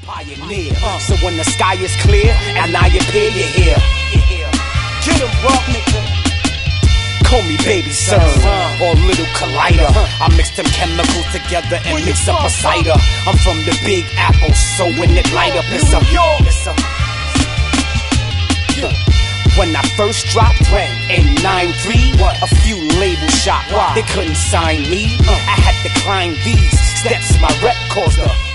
pioneer. So when the sky is clear and I appear, you're here. Get 'em, bro, nigga. Call me baby son or little collider. I mix them chemicals together and mix up a cider. I'm from the Big Apple, so when it light up, it's a When I first dropped in 9-3, a few labels shot. They couldn't sign me. I had to climb these steps. My rep caused a